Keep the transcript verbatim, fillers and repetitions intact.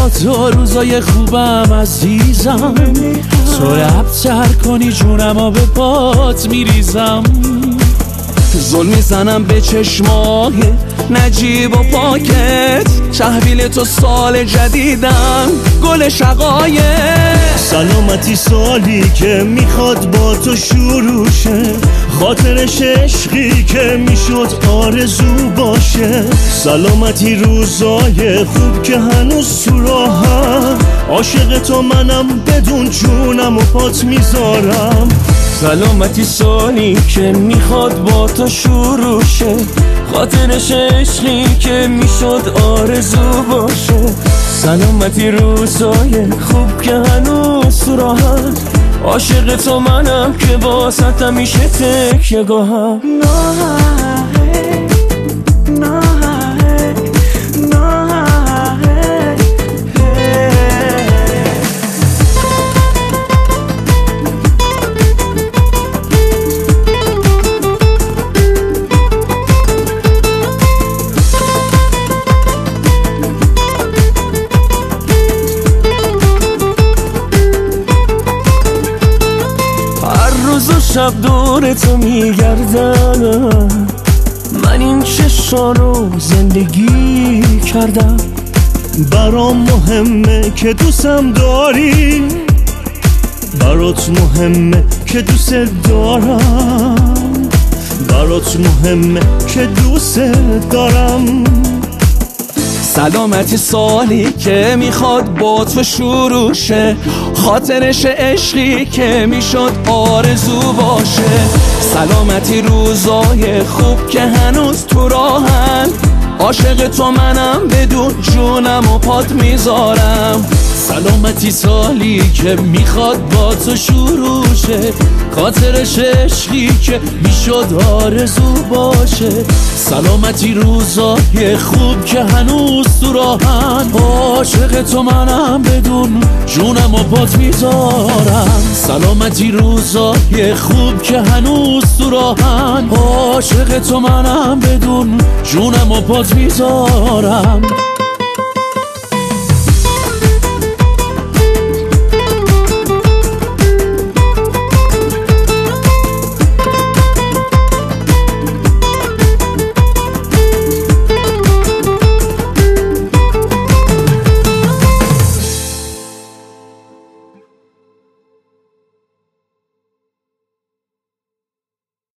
با تو روزای خوبم عزیزم، تو ربطر کنی جونم و به پات میریزم. زل میزنم به چشمای نجیب و پاکت، تحویل تو سال جدیدم گل شقایق. سلامتی سالی که میخواد با تو شروع شه، خاطرش عشقی که میشد آرزو باشه. سلامتی روزای خوب که هنوز تو راهم، عاشق تو منم بدون جونم و پات میذارم. سلامتی سالی که میخواد با تو شروع شه، خاطرش عشقی که میشد آرزو باشه. سلامتی روزای خوب که هنوز تو راهم، عاشق تو منم که واسط همیشه تکیه گاهم. روز و شب دور تو میگردم، من این چشا رو زندگی کردم. برام مهمه که دوستم داری، برات مهمه که دوست دارم، برات مهمه که دوست دارم. سلامتی سالی که میخواد با تو شروع شه، خاطرش عشقی که میشد آرزو باشه. سلامتی روزای خوب که هنوز تو راهن، عاشق تو منم بدون جونم و پات میذارم. سلامتی سالی که میخواد با تو شروع شه، خاطرش عشقی که میشد آرزو باشه. سلامتی روزای خوب که هنوز تو راهن، عاشق تو منم بدون جونم و پات میذارم. سلامتی روزای خوب که هنوز تو راهن، عاشق تو منم بدون جونم و پات میذارم.